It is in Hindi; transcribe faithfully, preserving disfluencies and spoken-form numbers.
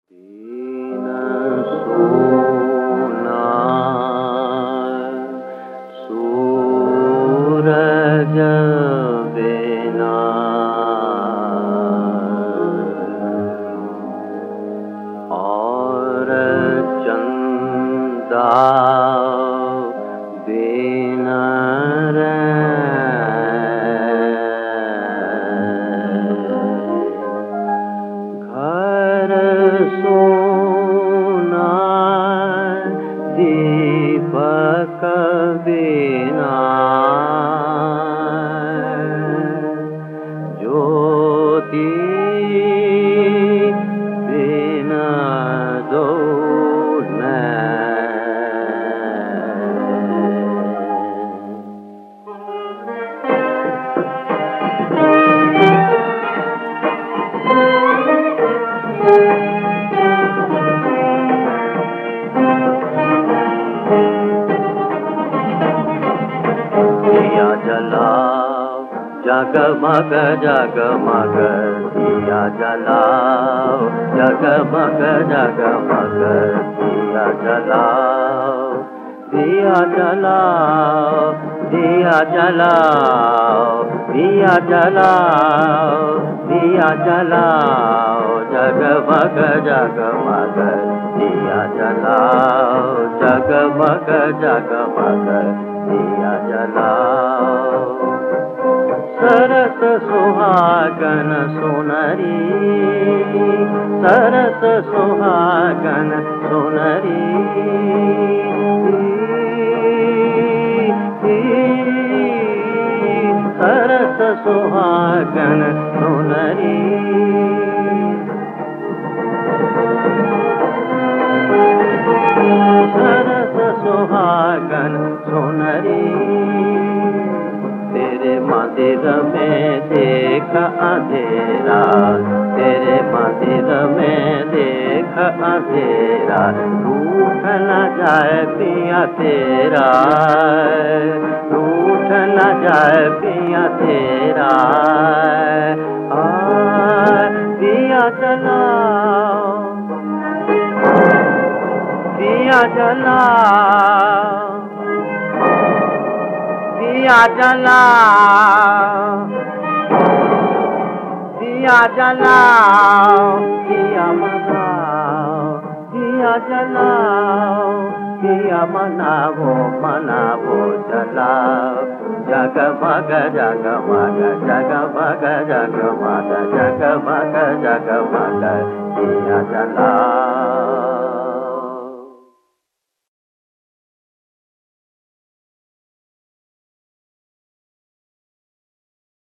दीन सोना सूरज बिना और चंदा बिन घर सोना दीपक बिना ज्योति बिना दो दिया जलाओ जगमग जगमग दिया जलाओ जगमग जगमग दिया जलाओ दिया जलाओ दिया जलाओ दिया जलाओ दिया जलाओ जगमग जगमग दिया जलाओ जगमग जगमग दिया जलाओ सरस सुहागन सुनरी सरस सुहागन सुनरी सरस सुहागन सुनरी सरस सुहागन सुनरी तेरे मंदिर में देख अंधेरा तेरे मंदिर में देख अंधेरा रूठ न जाए पिया तेरा रूठ न जाए पिया तेरा आ पिया जलाओ पिया जलाओ दिया जलाओ दिया जलाओ दिया मनाओ दिया जलाओ दिया मनावो मनावो जलाओ जगमग जगमग जगमग जगमग जगमग जगमग दिया जलाओ